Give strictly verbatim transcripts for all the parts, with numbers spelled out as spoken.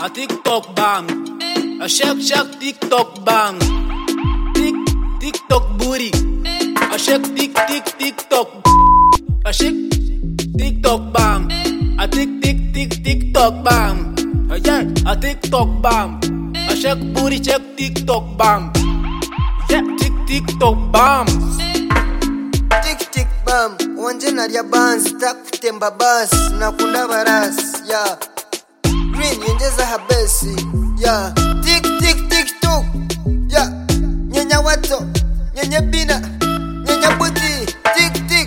a TikTok bang, a shake shake TikTok bang, tik TikTok booty, a shake tik tik TikTok, a shake TikTok bang, a tik tik tik TikTok bang, a yeah, a TikTok bang, a shake booty check TikTok bang, yeah, tik TikTok bang. Tik tik bam, wanje naria banzi takutemba basi nakunda barasi ya green yengeza habesi ya tik tik TikTok ya nyenya wato nyenya bina nyenya buti tik tik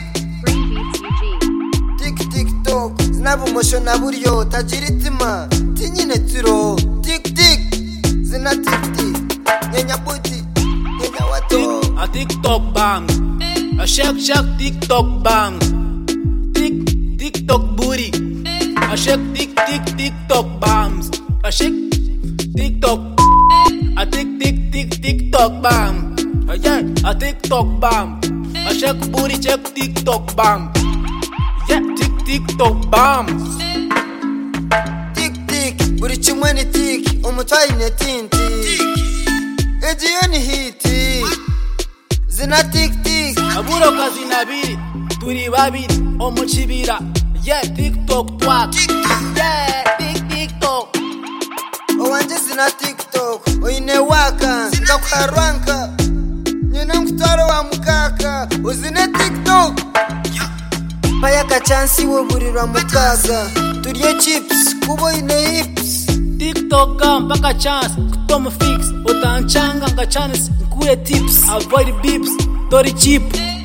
tik TikTok zinabu mosho na buryo tajiritima tinyine tiro tik tik zina tik tik nyenya buti nyenya wato a TikTok bang, a shake shake TikTok bang, tik TikTok booty, a shake tik tik TikTok bams, a shake TikTok, a tik tik tik TikTok bam, a yeah, a TikTok bam, a shake booty check TikTok bam, yeah, tik TikTok bams. Tik tik buri kimwe ni tik umutwayi ne tinti ejiyo ni hiti zina tik tik aburo kazi nabiri turi babiri omuchibira yeah TikTok twak yeah tik TikTok owanje zina TikTok oine waka ngakwarwanka nyina mkutaro wa mukaka uzine TikTok paya kachansi wo burirwa mukaga turiye chips kubo ine hips TikTok mpaka chance kutoma fix utanchanga nga chance nkure tips avoid beeps tori cheap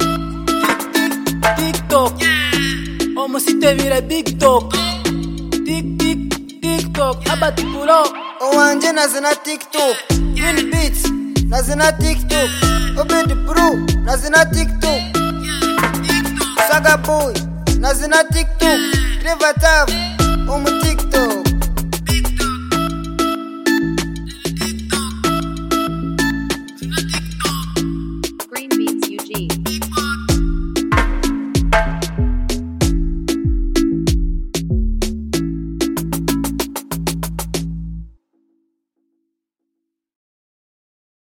TikTok omusite vira big talk tik tik TikTok abati pulo owanje na zina TikTok win beats na zina TikTok obedi pro na zina TikTok Saga boy na zina TikTok Clever Tav omu TikTok